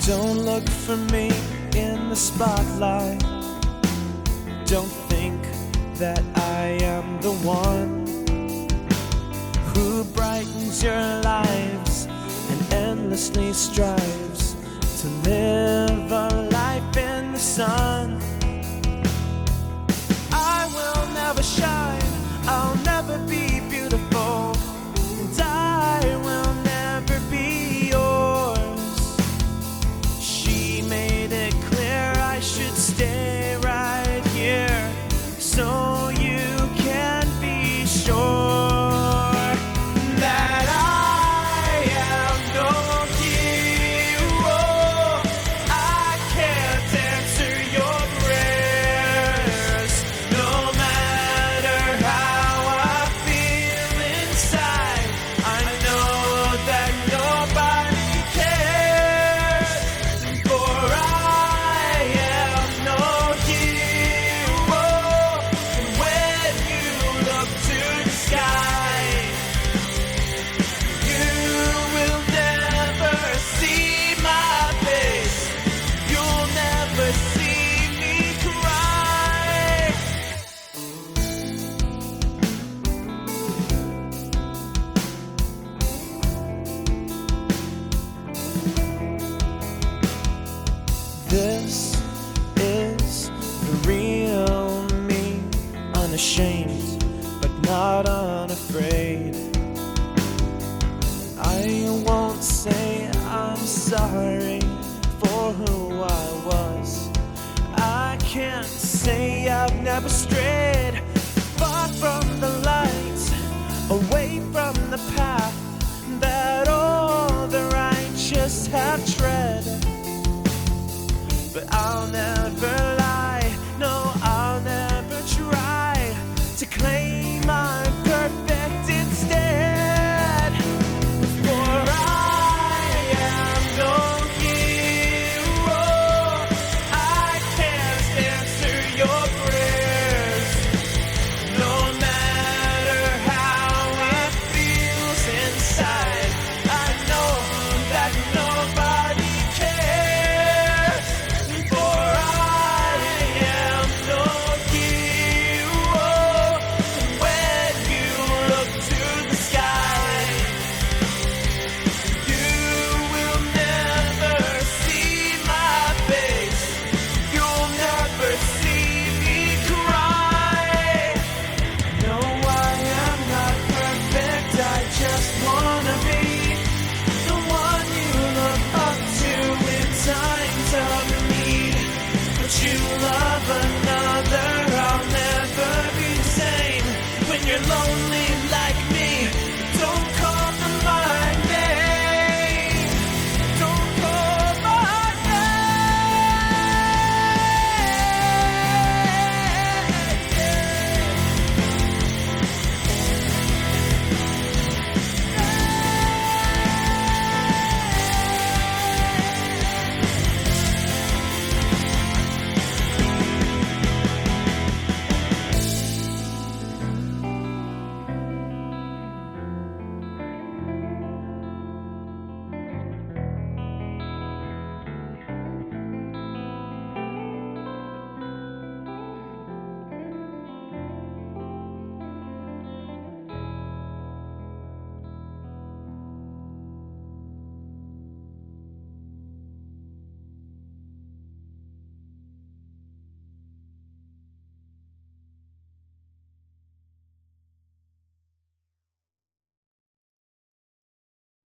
Don't look for me in the spotlight. Don't think that I am the one who brightens your lives and endlessly strives to live a life in the sun. I will never shine, I'll never be beautiful, and I will never be yours. She made it clear I should stay right here, so you can be sure that I am no hero. I can't answer your prayers, no matter how I feel inside. I know that nobody cares, for I am no hero. And when you look to the sky, you will never see my face. You'll never see me cry. This is the real me, unashamed but not unafraid. I won't say I'm sorry for who I was. I can't say I've never strayed.